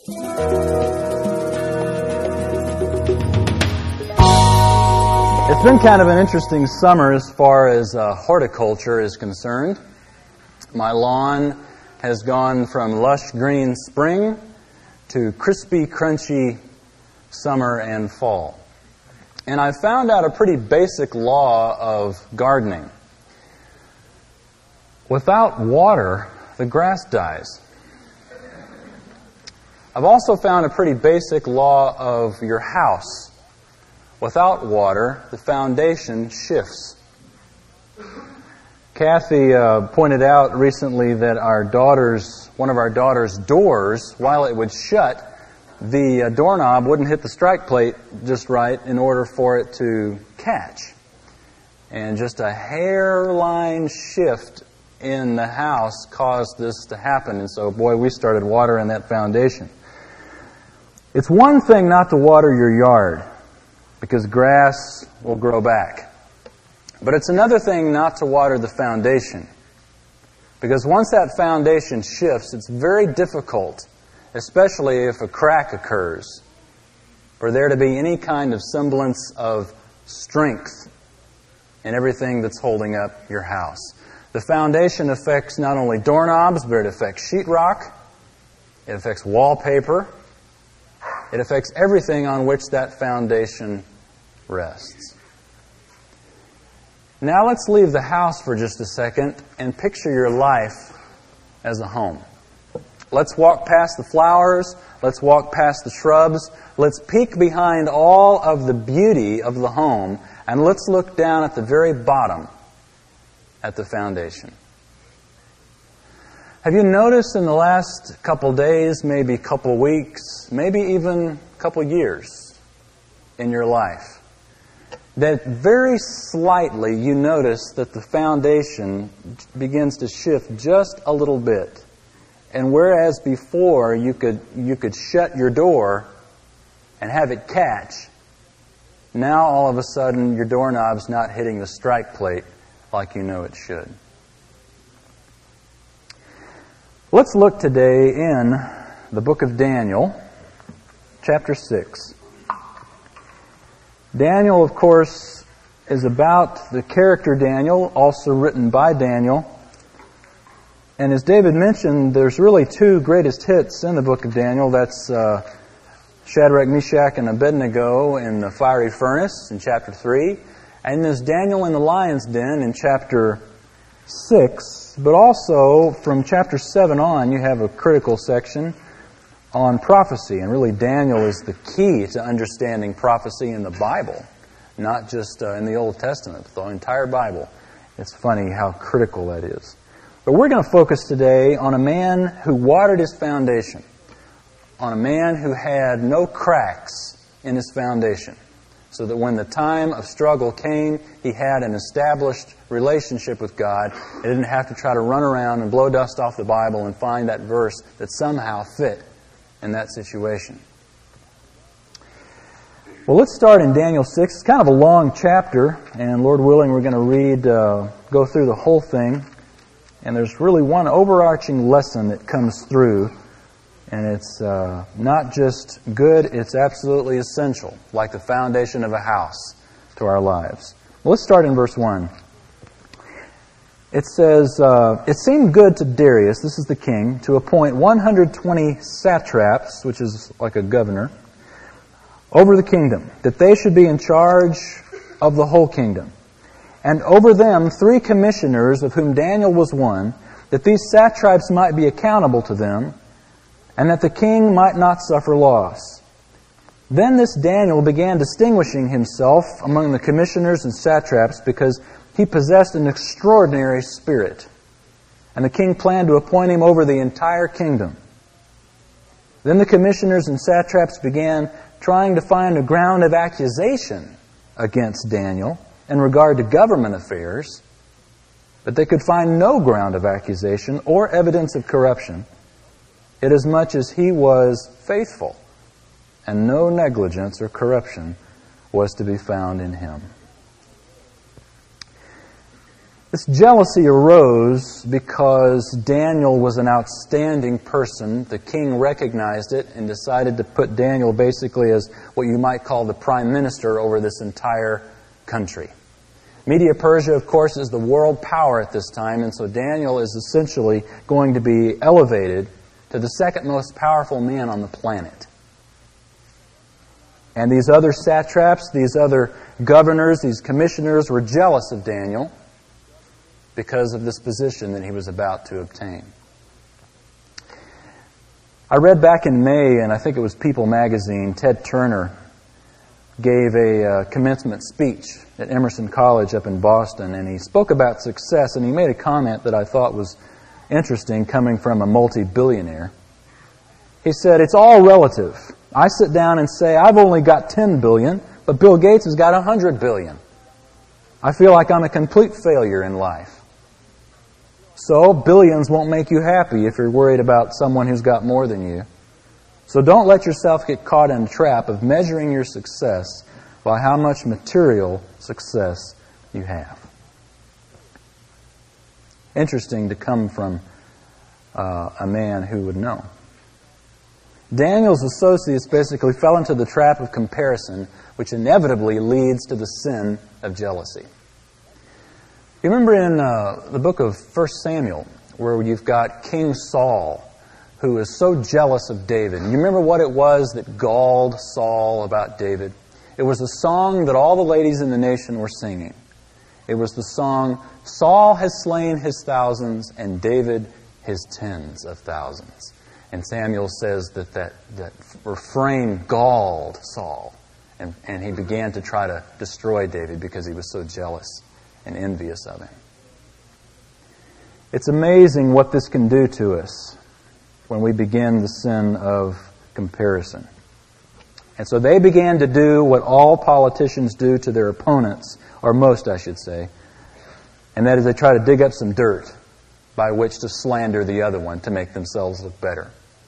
It's been kind of an interesting summer as far as horticulture is concerned. My lawn has gone from lush green spring to crispy, crunchy summer and fall. And I found out a pretty basic law of gardening. Without water, the grass dies. I've also found a pretty basic law of your house. Without water, the foundation shifts. Kathy pointed out recently that one of our daughter's doors, while it would shut, the doorknob wouldn't hit the strike plate just right in order for it to catch. And just a hairline shift in the house caused this to happen. And so, boy, we started watering that foundation. It's one thing not to water your yard, because grass will grow back. But it's another thing not to water the foundation. Because once that foundation shifts, it's very difficult, especially if a crack occurs, for there to be any kind of semblance of strength in everything that's holding up your house. The foundation affects not only doorknobs, but it affects sheetrock, it affects wallpaper, it affects everything on which that foundation rests. Now let's leave the house for just a second and picture your life as a home. Let's walk past the flowers. Let's walk past the shrubs. Let's peek behind all of the beauty of the home, and let's look down at the very bottom at the foundation. Have you noticed in the last couple days, maybe couple weeks, maybe even couple years in your life, that very slightly you notice that the foundation begins to shift just a little bit? And whereas before you could shut your door and have it catch, now all of a sudden your doorknob's not hitting the strike plate like you know it should. Let's look today in the book of Daniel, chapter 6. Daniel, of course, is about the character Daniel, also written by Daniel. And as David mentioned, there's really two greatest hits in the book of Daniel. That's Shadrach, Meshach, and Abednego in the fiery furnace in chapter 3. And there's Daniel in the lion's den in chapter 6. But also, from chapter 7 on, you have a critical section on prophecy. And really, Daniel is the key to understanding prophecy in the Bible, not just in the Old Testament, the entire Bible. It's funny how critical that is. But we're going to focus today on a man who watered his foundation, on a man who had no cracks in his foundation, so that when the time of struggle came, he had an established relationship with God. He didn't have to try to run around and blow dust off the Bible and find that verse that somehow fit in that situation. Well, let's start in Daniel 6. It's kind of a long chapter, and Lord willing, we're going to go through the whole thing. And there's really one overarching lesson that comes through, and it's not just good, it's absolutely essential, like the foundation of a house to our lives. Well, let's start in verse 1. It says, "It seemed good to Darius," this is the king, "to appoint 120 satraps," which is like a governor, "over the kingdom, that they should be in charge of the whole kingdom. And over them 3 commissioners, of whom Daniel was one, that these satraps might be accountable to them, and that the king might not suffer loss. Then this Daniel began distinguishing himself among the commissioners and satraps, because he possessed an extraordinary spirit. And the king planned to appoint him over the entire kingdom. Then the commissioners and satraps began trying to find a ground of accusation against Daniel in regard to government affairs, but they could find no ground of accusation or evidence of corruption, inasmuch as he was faithful, and no negligence or corruption was to be found in him." This jealousy arose because Daniel was an outstanding person. The king recognized it and decided to put Daniel basically as what you might call the prime minister over this entire country. Media-Persia, of course, is the world power at this time, and so Daniel is essentially going to be elevated to the second most powerful man on the planet. And these other satraps, these other governors, these commissioners were jealous of Daniel because of this position that he was about to obtain. I read back in May, and I think it was People magazine, Ted Turner gave a commencement speech at Emerson College up in Boston, and he spoke about success, and he made a comment that I thought was interesting coming from a multi-billionaire. He said, "It's all relative. I sit down and say, I've only got 10 billion, but Bill Gates has got 100 billion. I feel like I'm a complete failure in life." So, billions won't make you happy if you're worried about someone who's got more than you. So don't let yourself get caught in the trap of measuring your success by how much material success you have. Interesting to come from a man who would know. Daniel's associates basically fell into the trap of comparison, which inevitably leads to the sin of jealousy. You remember in the book of 1 Samuel, where you've got King Saul, who is so jealous of David. You remember what it was that galled Saul about David? It was a song that all the ladies in the nation were singing. It was the song, "Saul has slain his thousands, and David his tens of thousands." And Samuel says that refrain galled Saul, and he began to try to destroy David because he was so jealous and envious of him. It's amazing what this can do to us when we begin the sin of comparison. And so they began to do what all politicians do to their opponents, or most, I should say, and that is they try to dig up some dirt by which to slander the other one to make themselves look better.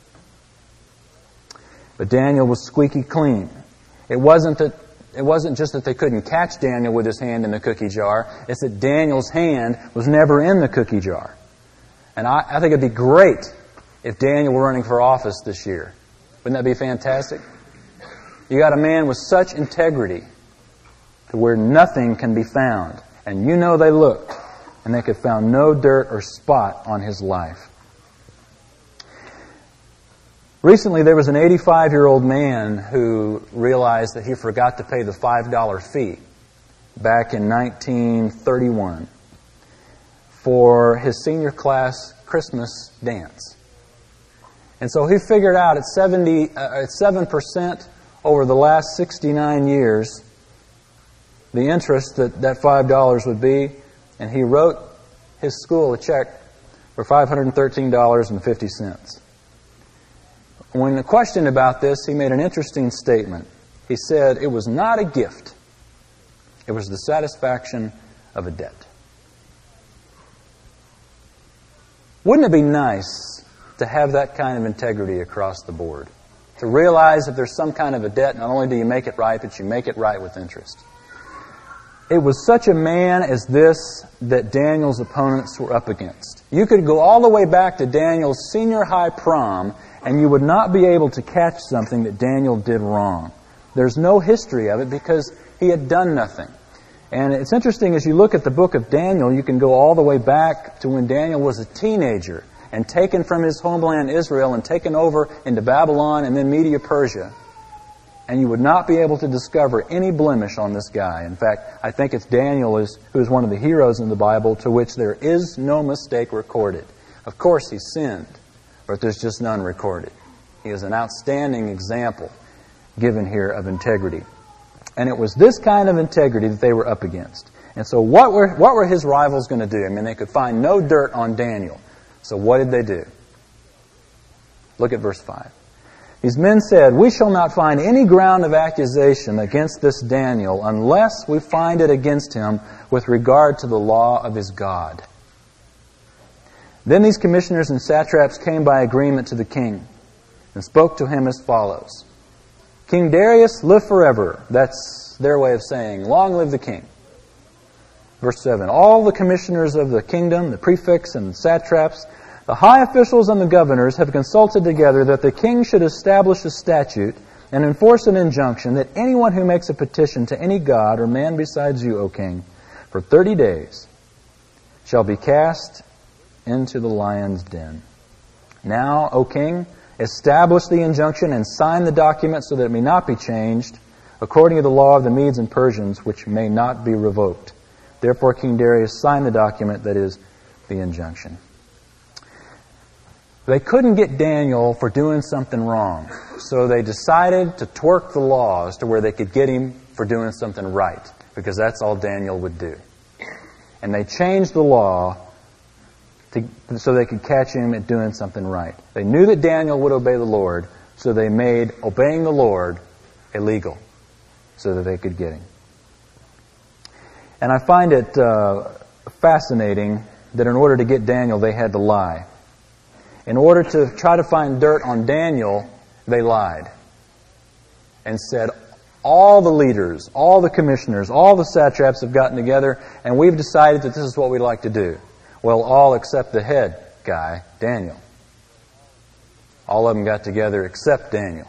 But Daniel was squeaky clean. It wasn't just that they couldn't catch Daniel with his hand in the cookie jar. It's that Daniel's hand was never in the cookie jar. And I think it'd be great if Daniel were running for office this year. Wouldn't that be fantastic? You got a man with such integrity to where nothing can be found. And you know they looked, and they could find no dirt or spot on his life. Recently, there was an 85-year-old man who realized that he forgot to pay the $5 fee back in 1931 for his senior class Christmas dance. And so he figured out at 7% over the last 69 years the interest that $5 would be, and he wrote his school a check for $513.50. When questioned about this, he made an interesting statement. He said, "It was not a gift. It was the satisfaction of a debt." Wouldn't it be nice to have that kind of integrity across the board? To realize if there's some kind of a debt, not only do you make it right, but you make it right with interest. It was such a man as this that Daniel's opponents were up against. You could go all the way back to Daniel's senior high prom, and you would not be able to catch something that Daniel did wrong. There's no history of it because he had done nothing. And it's interesting, as you look at the book of Daniel, you can go all the way back to when Daniel was a teenager and taken from his homeland Israel and taken over into Babylon and then Media-Persia. And you would not be able to discover any blemish on this guy. In fact, I think it's Daniel who is one of the heroes in the Bible to which there is no mistake recorded. Of course, he sinned, but there's just none recorded. He is an outstanding example given here of integrity. And it was this kind of integrity that they were up against. And so what were his rivals going to do? I mean, they could find no dirt on Daniel. So what did they do? Look at verse 5. These men said, "We shall not find any ground of accusation against this Daniel unless we find it against him with regard to the law of his God." Then these commissioners and satraps came by agreement to the king and spoke to him as follows. "King Darius, live forever." That's their way of saying, "Long live the king." Verse 7, all the commissioners of the kingdom, the prefects and satraps, the high officials and the governors have consulted together that the king should establish a statute and enforce an injunction that anyone who makes a petition to any god or man besides you, O king, for 30 days shall be cast into the lion's den. Now, O king, establish the injunction and sign the document so that it may not be changed, according to the law of the Medes and Persians, which may not be revoked. Therefore King Darius signed the document, that is, the injunction. They couldn't get Daniel for doing something wrong, so they decided to twerk the laws to where they could get him for doing something right, because that's all Daniel would do. And they changed the law so they could catch him at doing something right. They knew that Daniel would obey the Lord, so they made obeying the Lord illegal so that they could get him. And I find it fascinating that in order to get Daniel, they had to lie. In order to try to find dirt on Daniel, they lied and said, all the leaders, all the commissioners, all the satraps have gotten together and we've decided that this is what we'd like to do. Well, all except the head guy, Daniel. All of them got together except Daniel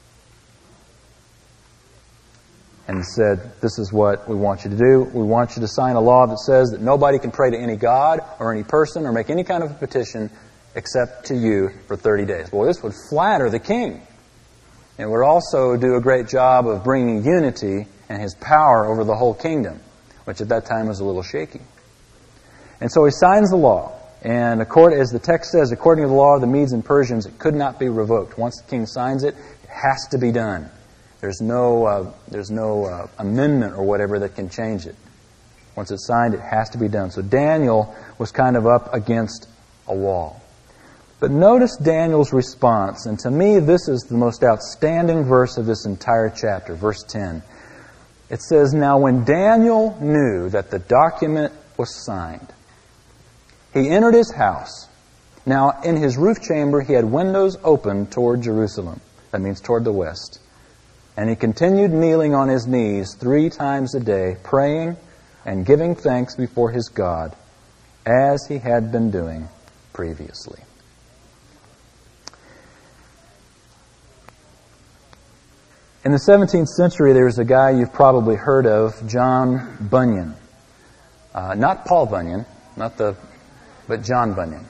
and said, this is what we want you to do. We want you to sign a law that says that nobody can pray to any god or any person or make any kind of a petition except to you for 30 days. Boy, this would flatter the king. It would also do a great job of bringing unity and his power over the whole kingdom, which at that time was a little shaky. And so he signs the law. And as the text says, according to the law of the Medes and Persians, it could not be revoked. Once the king signs it, it has to be done. There's no amendment or whatever that can change it. Once it's signed, it has to be done. So Daniel was kind of up against a wall. But notice Daniel's response, and to me this is the most outstanding verse of this entire chapter, verse 10. It says, now when Daniel knew that the document was signed, he entered his house. Now in his roof chamber he had windows open toward Jerusalem. That means toward the west. And he continued kneeling on his knees 3 times a day, praying and giving thanks before his God, as he had been doing previously. In the 17th century, there was a guy you've probably heard of, John Bunyan. Not Paul Bunyan, but John Bunyan.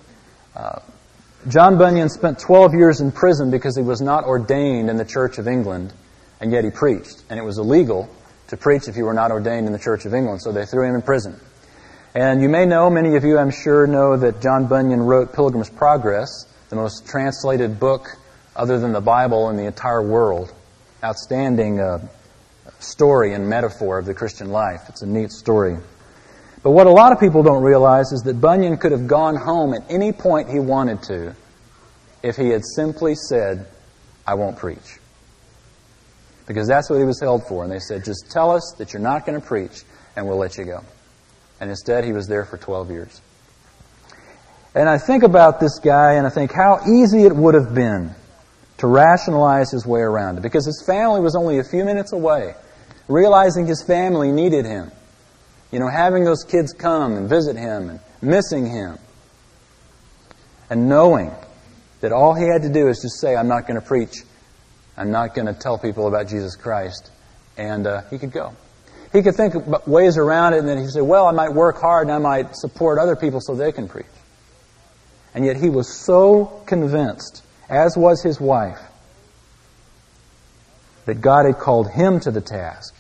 John Bunyan spent 12 years in prison because he was not ordained in the Church of England, and yet he preached. And it was illegal to preach if you were not ordained in the Church of England, so they threw him in prison. And you may know, many of you I'm sure know, that John Bunyan wrote Pilgrim's Progress, the most translated book other than the Bible in the entire world. Outstanding story and metaphor of the Christian life. It's a neat story. But what a lot of people don't realize is that Bunyan could have gone home at any point he wanted to if he had simply said, I won't preach. Because that's what he was held for. And they said, just tell us that you're not going to preach and we'll let you go. And instead he was there for 12 years. And I think about this guy and I think how easy it would have been to rationalize his way around it, because his family was only a few minutes away, realizing his family needed him. You know, having those kids come and visit him and missing him, and knowing that all he had to do is just say, I'm not going to preach, I'm not going to tell people about Jesus Christ, and he could go. He could think of ways around it, and then he'd say, well, I might work hard and I might support other people so they can preach. And yet he was so convinced, as was his wife, that God had called him to the task,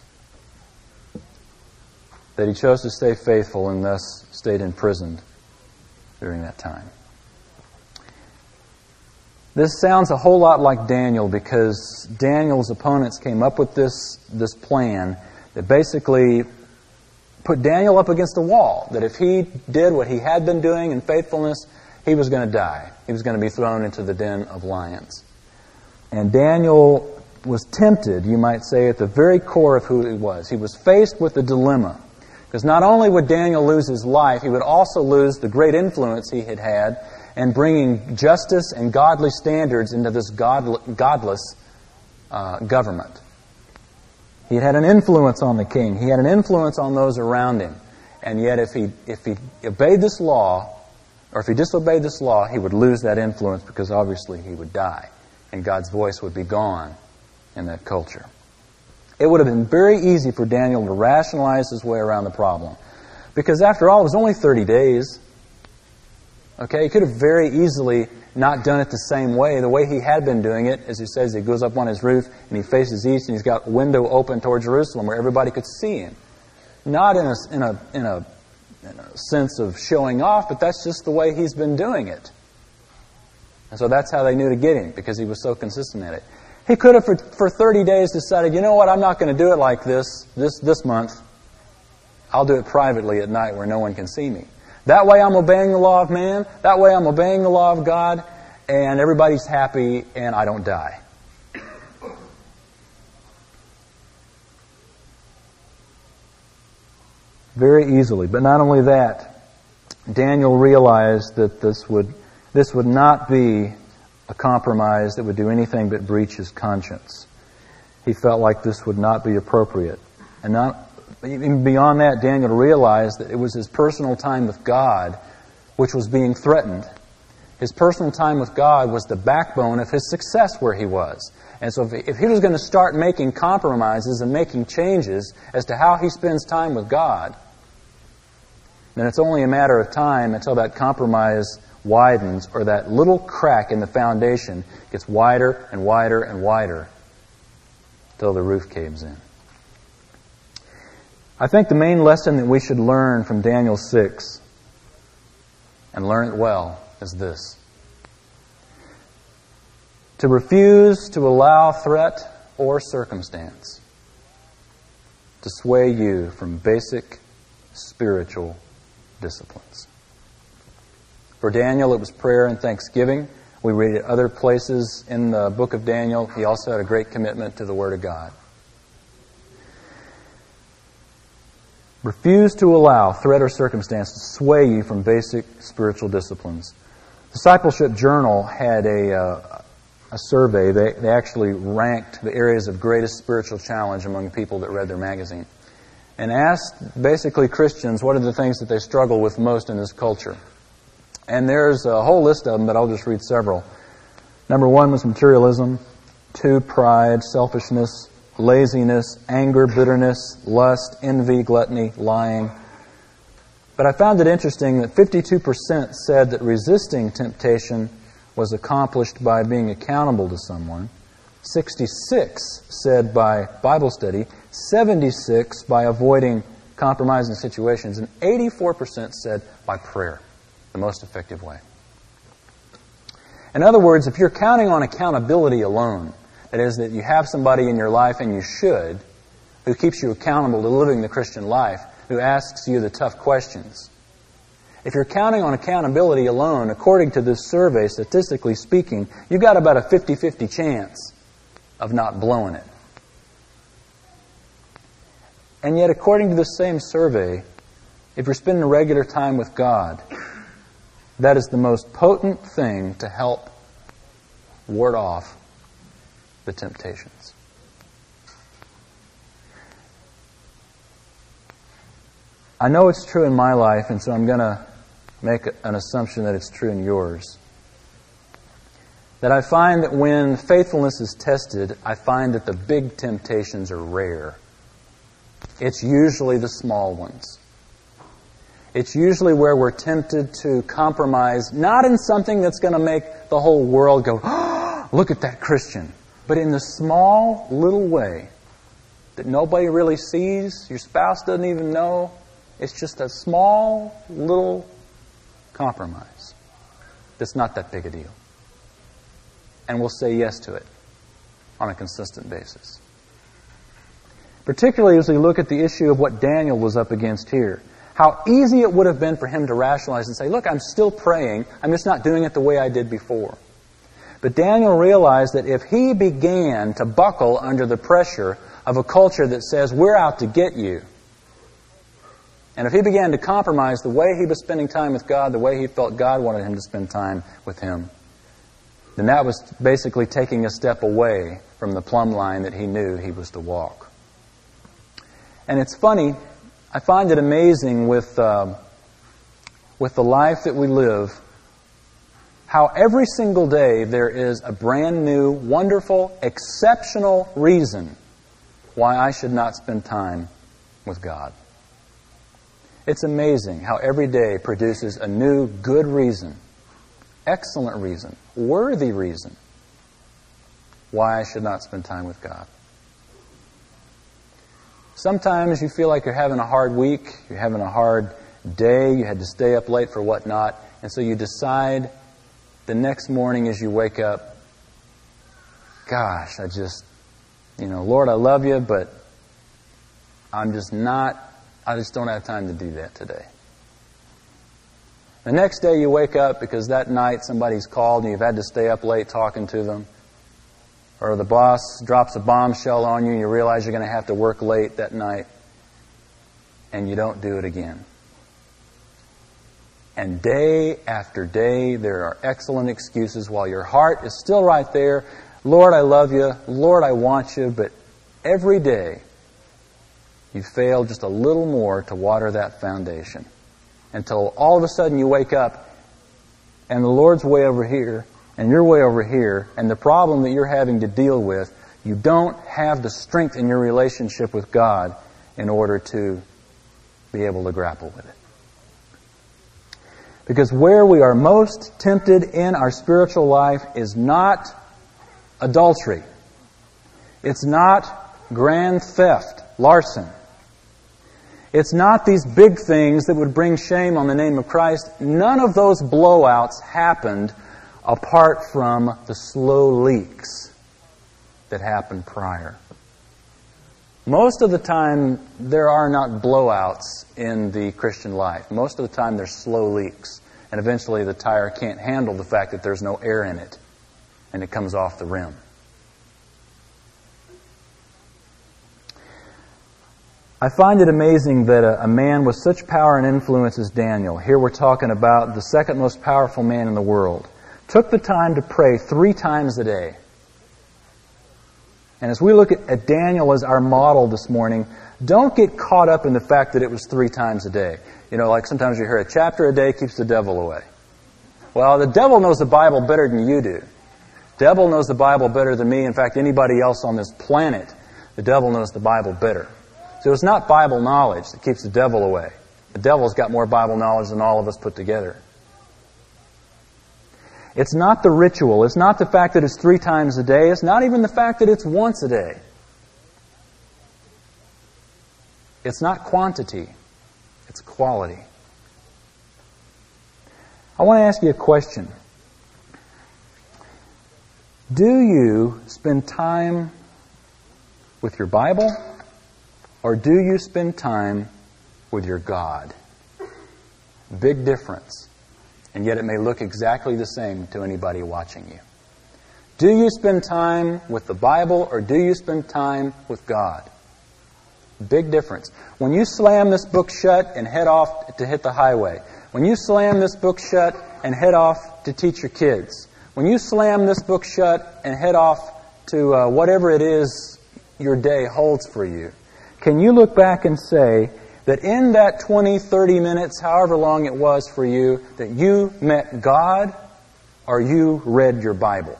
that he chose to stay faithful and thus stayed imprisoned during that time. This sounds a whole lot like Daniel, because Daniel's opponents came up with this plan that basically put Daniel up against a wall, that if he did what he had been doing in faithfulness, he was going to die. He was going to be thrown into the den of lions. And Daniel was tempted, you might say, at the very core of who he was. He was faced with a dilemma. Because not only would Daniel lose his life, he would also lose the great influence he had had in bringing justice and godly standards into this godless government. He had an influence on the king. He had an influence on those around him. And yet if he obeyed this law, or if he disobeyed this law, he would lose that influence because obviously he would die. And God's voice would be gone in that culture. It would have been very easy for Daniel to rationalize his way around the problem. Because after all, it was only 30 days. Okay, he could have very easily not done it the same way. The way he had been doing it, as he says, he goes up on his roof and he faces east and he's got a window open toward Jerusalem where everybody could see him. Not in a sense of showing off, but that's just the way he's been doing it. And so that's how they knew to get him, because he was so consistent at it. He could have, for 30 days, decided, you know what, I'm not going to do it like this month. I'll do it privately at night where no one can see me. That way I'm obeying the law of man. That way I'm obeying the law of God. And everybody's happy and I don't die. Very easily. But not only that, Daniel realized that this would not be a compromise that would do anything but breach his conscience. He felt like this would not be appropriate. And even beyond that, Daniel realized that it was his personal time with God which was being threatened. His personal time with God was the backbone of his success where he was. And so if he was going to start making compromises and making changes as to how he spends time with God, then it's only a matter of time until that compromise widens, or that little crack in the foundation gets wider and wider and wider until the roof caves in. I think the main lesson that we should learn from Daniel 6, and learn it well, is this. To refuse to allow threat or circumstance to sway you from basic spiritual disciplines. For Daniel, it was prayer and thanksgiving. We read it other places in the book of Daniel. He also had a great commitment to the Word of God. Refuse to allow threat or circumstance to sway you from basic spiritual disciplines. Discipleship Journal had a survey. They actually ranked the areas of greatest spiritual challenge among people that read their magazine, and asked basically Christians what are the things that they struggle with most in this culture. And there's a whole list of them, but I'll just read several. Number 1 was materialism. 2, pride, selfishness, laziness, anger, bitterness, lust, envy, gluttony, lying. But I found it interesting that 52% said that resisting temptation was accomplished by being accountable to someone. 66 said by Bible study. 76 by avoiding compromising situations. And 84% said by prayer, the most effective way. In other words, if you're counting on accountability alone, that is, that you have somebody in your life, and you should, who keeps you accountable to living the Christian life, who asks you the tough questions. If you're counting on accountability alone, according to this survey, statistically speaking, you've got about a 50-50 chance of not blowing it. And yet, according to this same survey, if you're spending regular time with God, that is the most potent thing to help ward off the temptations. I know it's true in my life, and so I'm going to make an assumption that it's true in yours. That I find that when faithfulness is tested, I find that the big temptations are rare. It's usually the small ones. It's usually where we're tempted to compromise, not in something that's going to make the whole world go, oh, look at that Christian, but in the small little way that nobody really sees, your spouse doesn't even know. It's just a small little compromise that's not that big a deal. And we'll say yes to it on a consistent basis. Particularly as we look at the issue of what Daniel was up against here. How easy it would have been for him to rationalize and say, look, I'm still praying, I'm just not doing it the way I did before. But Daniel realized that if he began to buckle under the pressure of a culture that says, we're out to get you, and if he began to compromise the way he was spending time with God, the way he felt God wanted him to spend time with him, then that was basically taking a step away from the plumb line that he knew he was to walk. And it's funny, I find it amazing with the life that we live, how every single day there is a brand new, wonderful, exceptional reason why I should not spend time with God. It's amazing how every day produces a new, good reason, excellent reason, worthy reason why I should not spend time with God. Sometimes you feel like you're having a hard week, you're having a hard day, you had to stay up late for whatnot, and so you decide the next morning as you wake up, gosh, Lord, I love you, but I just don't have time to do that today. The next day you wake up because that night somebody's called and you've had to stay up late talking to them. Or the boss drops a bombshell on you and you realize you're going to have to work late that night. And you don't do it again. And day after day there are excellent excuses while your heart is still right there. Lord, I love you. Lord, I want you. But every day you fail just a little more to water that foundation. Until all of a sudden you wake up and the Lord's way over here and you're way over here, and the problem that you're having to deal with, you don't have the strength in your relationship with God in order to be able to grapple with it. Because where we are most tempted in our spiritual life is not adultery. It's not grand theft, larceny. It's not these big things that would bring shame on the name of Christ. None of those blowouts happened apart from the slow leaks that happened prior. Most of the time, there are not blowouts in the Christian life. Most of the time, there's slow leaks. And eventually, the tire can't handle the fact that there's no air in it, and it comes off the rim. I find it amazing that a man with such power and influence as Daniel, here we're talking about the second most powerful man in the world, took the time to pray 3 times a day. And as we look at Daniel as our model this morning, don't get caught up in the fact that it was 3 times a day. Like sometimes you hear a chapter a day keeps the devil away. Well, the devil knows the Bible better than you do. The devil knows the Bible better than me. In fact, anybody else on this planet, the devil knows the Bible better. So it's not Bible knowledge that keeps the devil away. The devil's got more Bible knowledge than all of us put together. It's not the ritual. It's not the fact that it's 3 times a day. It's not even the fact that it's once a day. It's not quantity. It's quality. I want to ask you a question. Do you spend time with your Bible, or do you spend time with your God? Big difference. And yet it may look exactly the same to anybody watching you. Do you spend time with the Bible, or do you spend time with God? Big difference. When you slam this book shut and head off to hit the highway, when you slam this book shut and head off to teach your kids, when you slam this book shut and head off to whatever it is your day holds for you, can you look back and say that in that 20, 30 minutes, however long it was for you, that you met God or you read your Bible?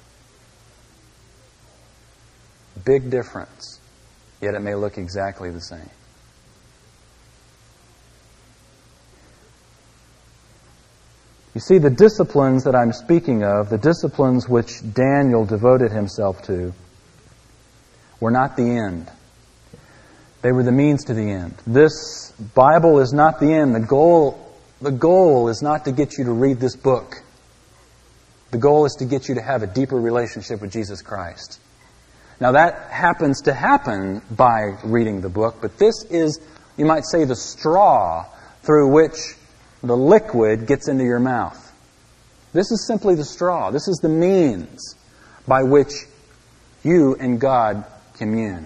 Big difference. Yet it may look exactly the same. You see, the disciplines that I'm speaking of, the disciplines which Daniel devoted himself to, were not the end. They were the means to the end. This Bible is not the end. The goal is not to get you to read this book. The goal is to get you to have a deeper relationship with Jesus Christ. Now that happens to happen by reading the book, but this is, you might say, the straw through which the liquid gets into your mouth. This is simply the straw. This is the means by which you and God commune.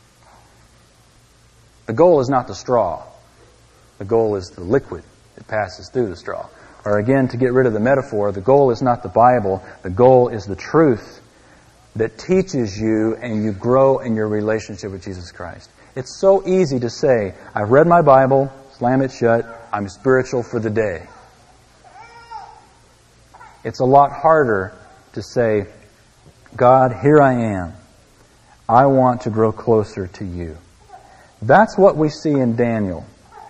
The goal is not the straw. The goal is the liquid that passes through the straw. Or again, to get rid of the metaphor, the goal is not the Bible. The goal is the truth that teaches you and you grow in your relationship with Jesus Christ. It's so easy to say, I've read my Bible, slam it shut, I'm spiritual for the day. It's a lot harder to say, God, here I am. I want to grow closer to you. That's what we see in Daniel.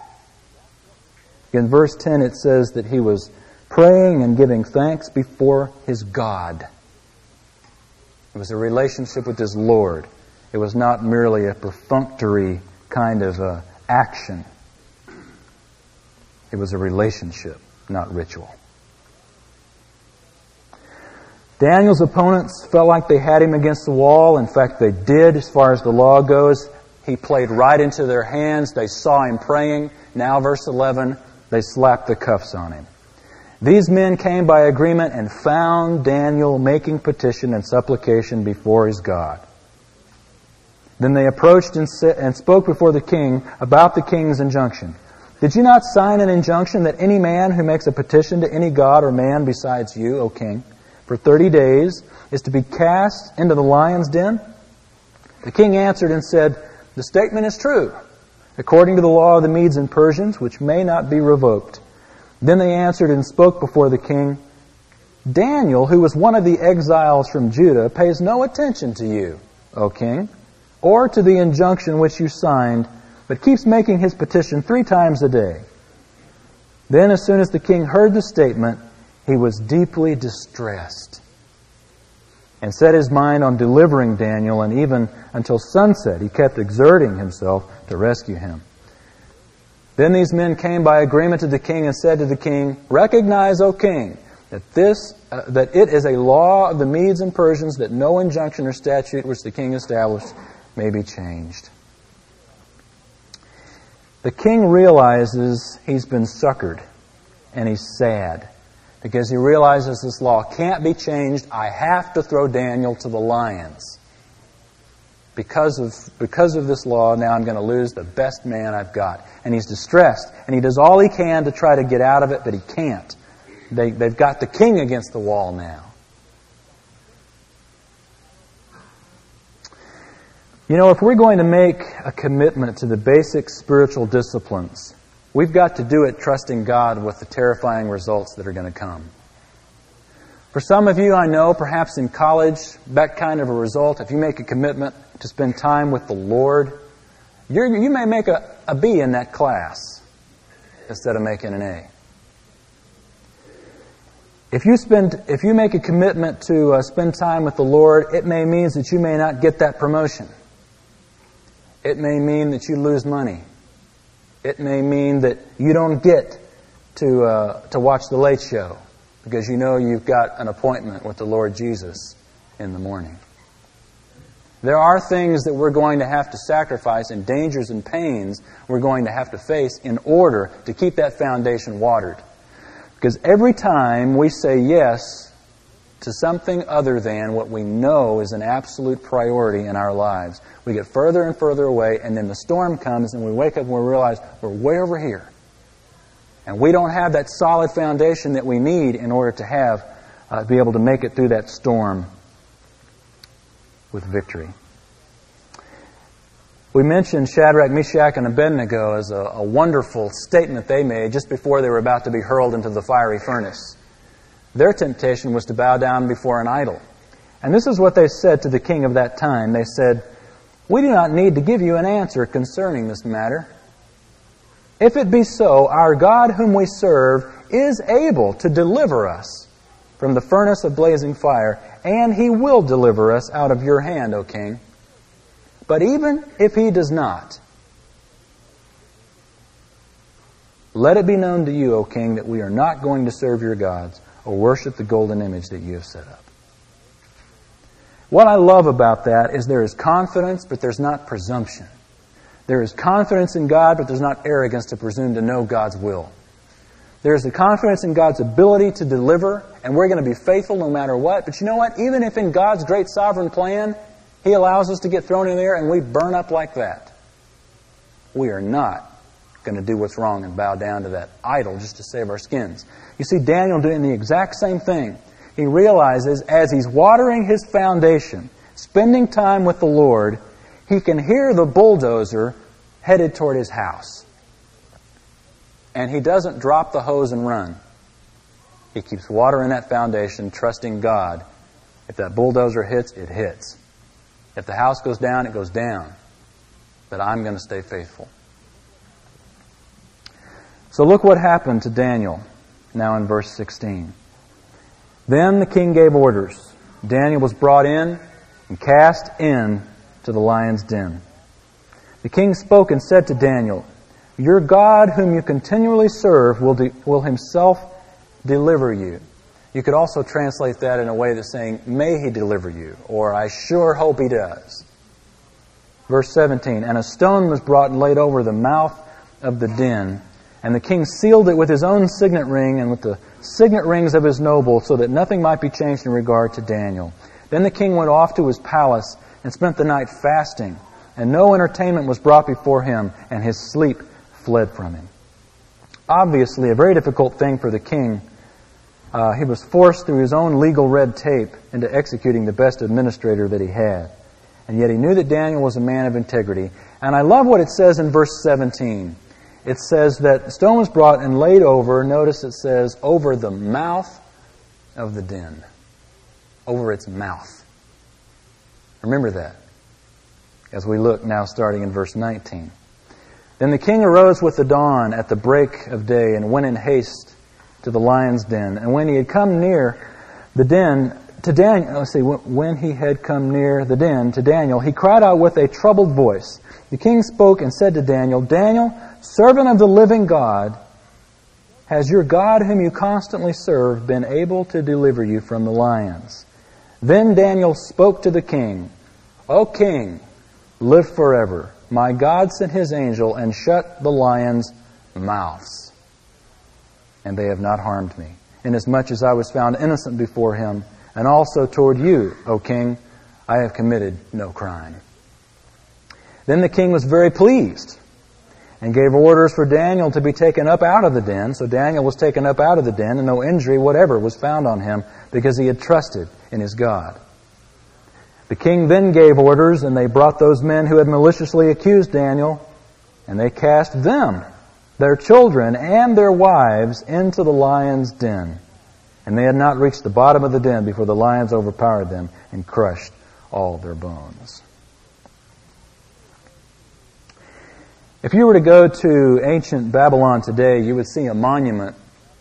In verse 10 it says that he was praying and giving thanks before his God. It was a relationship with his Lord. It was not merely a perfunctory kind of action. It was a relationship, not ritual. Daniel's opponents felt like they had him against the wall. In fact, they did as far as the law goes. He played right into their hands. They saw him praying. Now, verse 11, they slapped the cuffs on him. These men came by agreement and found Daniel making petition and supplication before his God. Then they approached and spoke before the king about the king's injunction. Did you not sign an injunction that any man who makes a petition to any god or man besides you, O king, for 30 days is to be cast into the lion's den? The king answered and said, the statement is true, according to the law of the Medes and Persians, which may not be revoked. Then they answered and spoke before the king, Daniel, who was one of the exiles from Judah, pays no attention to you, O king, or to the injunction which you signed, but keeps making his petition 3 times a day. Then as soon as the king heard the statement, he was deeply distressed and set his mind on delivering Daniel, and even until sunset he kept exerting himself to rescue him. Then these men came by agreement to the king and said to the king, recognize, O king, that it is a law of the Medes and Persians that no injunction or statute which the king established may be changed. The king realizes he's been suckered, and he's sad, because he realizes this law can't be changed. I have to throw Daniel to the lions. Because of this law, now I'm going to lose the best man I've got. And he's distressed, and he does all he can to try to get out of it, but he can't. They've got the king against the wall now. You know, if we're going to make a commitment to the basic spiritual disciplines, we've got to do it trusting God with the terrifying results that are going to come. For some of you, I know, perhaps in college, that kind of a result, if you make a commitment to spend time with the Lord, you may make a B in that class instead of making an A. If you make a commitment to spend time with the Lord, it may mean that you may not get that promotion. It may mean that you lose money. It may mean that you don't get to watch the Late Show because you know you've got an appointment with the Lord Jesus in the morning. There are things that we're going to have to sacrifice and dangers and pains we're going to have to face in order to keep that foundation watered. Because every time we say yes to something other than what we know is an absolute priority in our lives, we get further and further away, and then the storm comes and we wake up and we realize we're way over here. And we don't have that solid foundation that we need in order to be able to make it through that storm with victory. We mentioned Shadrach, Meshach, and Abednego as a wonderful statement they made just before they were about to be hurled into the fiery furnace. Their temptation was to bow down before an idol. And this is what they said to the king of that time. They said, we do not need to give you an answer concerning this matter. If it be so, our God whom we serve is able to deliver us from the furnace of blazing fire, and He will deliver us out of your hand, O king. But even if He does not, let it be known to you, O king, that we are not going to serve your gods or worship the golden image that you have set up. What I love about that is there is confidence, but there's not presumption. There is confidence in God, but there's not arrogance to presume to know God's will. There is the confidence in God's ability to deliver, and we're going to be faithful no matter what. But you know what? Even if in God's great sovereign plan, He allows us to get thrown in there and we burn up like that, we are not going to do what's wrong and bow down to that idol just to save our skins. You see Daniel doing the exact same thing. he realizes as he's watering his foundation, spending time with the Lord, he can hear the bulldozer headed toward his house. And he doesn't drop the hose and run. He keeps watering that foundation, trusting God. If that bulldozer hits, it hits. If the house goes down, it goes down. But I'm going to stay faithful. So look what happened to Daniel now in verse 16. Then the king gave orders. Daniel was brought in and cast in to the lion's den. The king spoke and said to Daniel, "Your God whom you continually serve will himself deliver you." You could also translate that in a way that's saying, "May he deliver you," or "I sure hope he does." Verse 17, "And a stone was brought and laid over the mouth of the den, and the king sealed it with his own signet ring and with the signet rings of his nobles, so that nothing might be changed in regard to Daniel. Then the king went off to his palace and spent the night fasting, and no entertainment was brought before him, and his sleep fled from him." Obviously, a very difficult thing for the king. He was forced through his own legal red tape into executing the best administrator that he had. And yet he knew that Daniel was a man of integrity. And I love what it says in verse 17. It says that the stone was brought and laid over, notice it says, over the mouth of the den. Over its mouth. Remember that as we look now starting in verse 19. "Then the king arose with the dawn at the break of day and went in haste to the lion's den. And when he had come near the den to Daniel, when he had come near the den to Daniel, he cried out with a troubled voice. The king spoke and said to Daniel, "Daniel, servant of the living God, has your God whom you constantly serve been able to deliver you from the lions?" Then Daniel spoke to the king, "O king, live forever. My God sent his angel and shut the lions' mouths, and they have not harmed me, inasmuch as I was found innocent before him, and also toward you, O king, I have committed no crime." Then the king was very pleased and gave orders for Daniel to be taken up out of the den. So Daniel was taken up out of the den, and no injury whatever was found on him, because he had trusted in his God. The king then gave orders, and they brought those men who had maliciously accused Daniel, and they cast them, their children, and their wives into the lion's den. And they had not reached the bottom of the den before the lions overpowered them and crushed all their bones. If you were to go to ancient Babylon today, you would see a monument.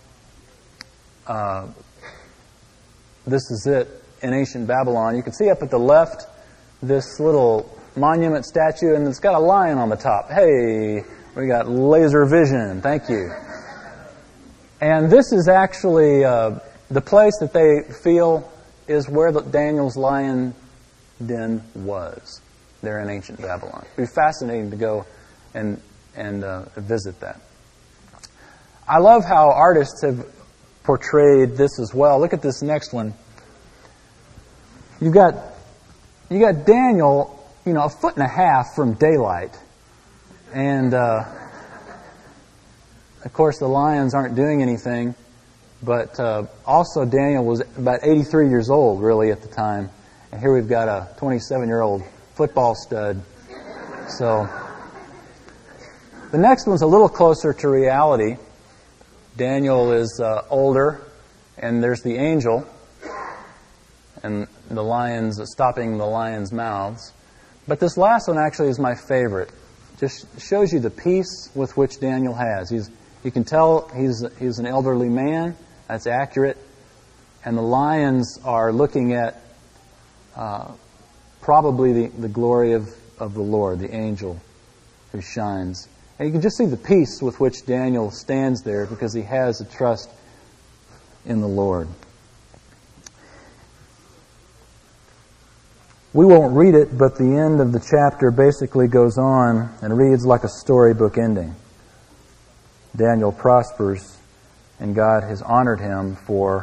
This is it in ancient Babylon. You can see up at the left this little monument statue, and it's got a lion on the top. Hey, we got laser vision. Thank you. And this is actually the place that they feel is where Daniel's lion den was, there in ancient Babylon. It would be fascinating to go and visit that. I love how artists have portrayed this as well. Look at this next one. You got Daniel, a foot and a half from daylight, and of course the lions aren't doing anything. But also Daniel was about 83 years old, really, at the time, and here we've got a 27-year-old football stud. So the next one's a little closer to reality. Daniel is older, and there's the angel, and the lions stopping the lions' mouths. But this last one actually is my favorite. Just shows you the peace with which Daniel has. You can tell he's an elderly man. That's accurate. And the lions are looking at probably the glory of the Lord, the angel who shines. And you can just see the peace with which Daniel stands there because he has a trust in the Lord. We won't read it, but the end of the chapter basically goes on and reads like a storybook ending. Daniel prospers, and God has honored him for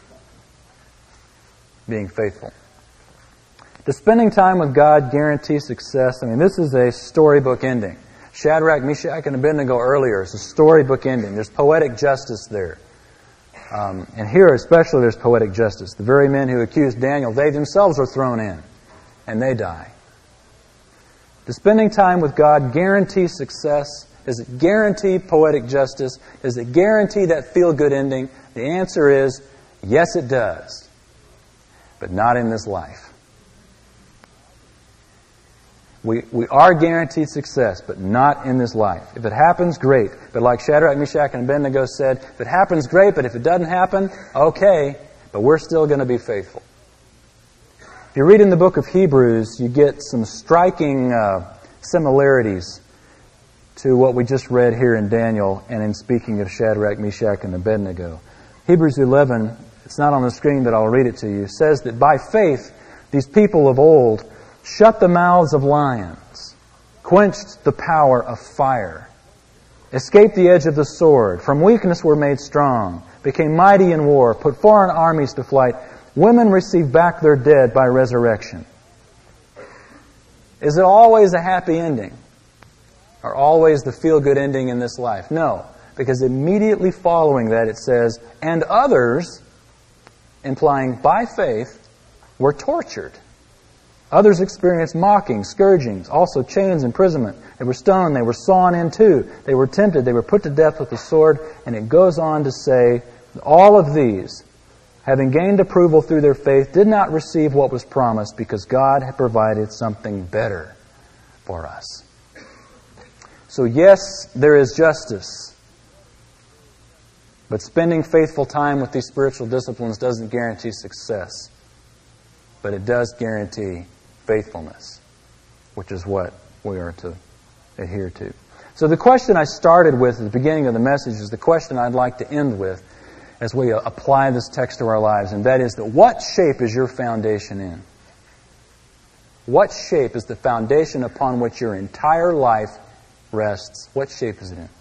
being faithful. Does spending time with God guarantee success? This is a storybook ending. Shadrach, Meshach, and Abednego earlier is a storybook ending. There's poetic justice there. And here especially there's poetic justice. The very men who accused Daniel, they themselves are thrown in, and they die. Does spending time with God guarantee success? Does it guarantee poetic justice? Does it guarantee that feel-good ending? The answer is, yes, it does. But not in this life. We are guaranteed success, but not in this life. If it happens, great. But like Shadrach, Meshach, and Abednego said, if it happens, great, but if it doesn't happen, okay, but we're still going to be faithful. If you read in the book of Hebrews, you get some striking similarities to what we just read here in Daniel and in speaking of Shadrach, Meshach, and Abednego. Hebrews 11, it's not on the screen, but I'll read it to you, says that by faith, these people of old shut the mouths of lions, quenched the power of fire, escaped the edge of the sword, from weakness were made strong, became mighty in war, put foreign armies to flight. Women received back their dead by resurrection. Is it always a happy ending? Or always the feel-good ending in this life? No, because immediately following that it says, and others, implying by faith, were tortured. Others experienced mocking, scourgings, also chains, imprisonment. They were stoned, they were sawn in two, they were tempted, they were put to death with the sword. And it goes on to say, all of these, having gained approval through their faith, did not receive what was promised because God had provided something better for us. So yes, there is justice. But spending faithful time with these spiritual disciplines doesn't guarantee success. But it does guarantee faithfulness, which is what we are to adhere to. So the question I started with at the beginning of the message is the question I'd like to end with as we apply this text to our lives, and that is that what shape is your foundation in? What shape is the foundation upon which your entire life rests? What shape is it in?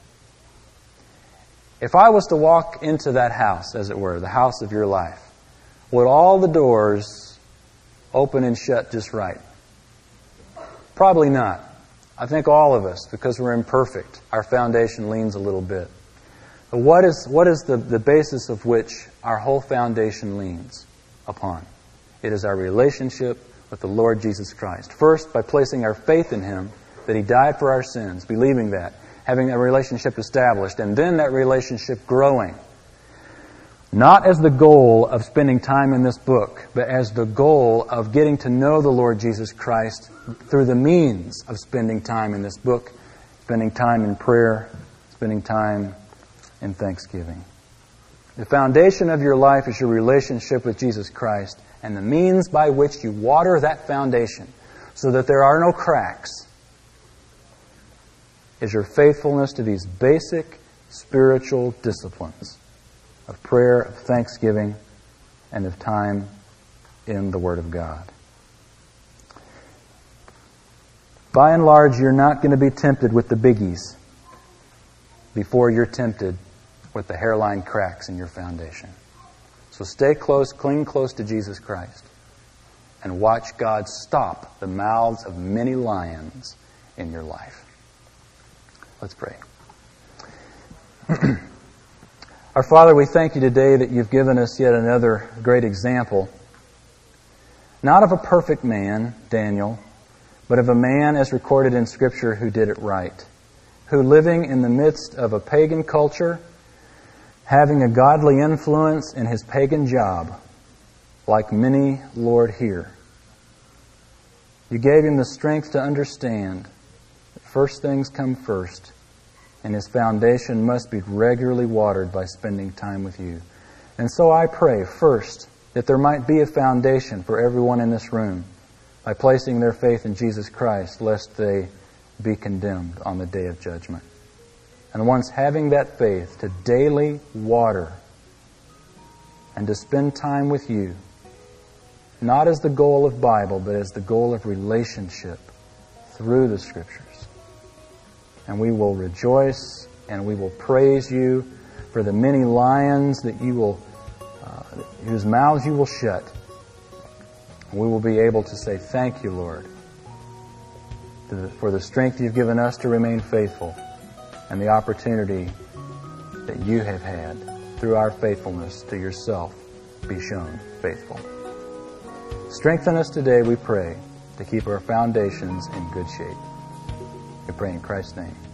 If I was to walk into that house, as it were, the house of your life, would all the doors open and shut just right? Probably not. I think all of us, because we're imperfect, our foundation leans a little bit. But what is the basis of which our whole foundation leans upon? It is our relationship with the Lord Jesus Christ. First, by placing our faith in Him, that He died for our sins, believing that, having that relationship established, and then that relationship growing. Not as the goal of spending time in this book, but as the goal of getting to know the Lord Jesus Christ through the means of spending time in this book, spending time in prayer, spending time in thanksgiving. The foundation of your life is your relationship with Jesus Christ, and the means by which you water that foundation so that there are no cracks is your faithfulness to these basic spiritual disciplines of prayer, of thanksgiving, and of time in the Word of God. By and large, you're not going to be tempted with the biggies before you're tempted with the hairline cracks in your foundation. So stay close, cling close to Jesus Christ, and watch God stop the mouths of many lions in your life. Let's pray. Our Father, we thank You today that You've given us yet another great example, not of a perfect man, Daniel, but of a man as recorded in Scripture who did it right, who living in the midst of a pagan culture, having a godly influence in his pagan job, like many, Lord, here. You gave him the strength to understand that first things come first, and his foundation must be regularly watered by spending time with You. And so I pray, first, that there might be a foundation for everyone in this room by placing their faith in Jesus Christ, lest they be condemned on the day of judgment. And once having that faith, to daily water and to spend time with You, not as the goal of Bible, but as the goal of relationship through the Scriptures. And we will rejoice and we will praise You for the many lions that You will, whose mouths You will shut. We will be able to say, thank You, Lord, for the strength You've given us to remain faithful and the opportunity that You have had through our faithfulness to yourself, be shown faithful. Strengthen us today, we pray, to keep our foundations in good shape. We pray in Christ's name.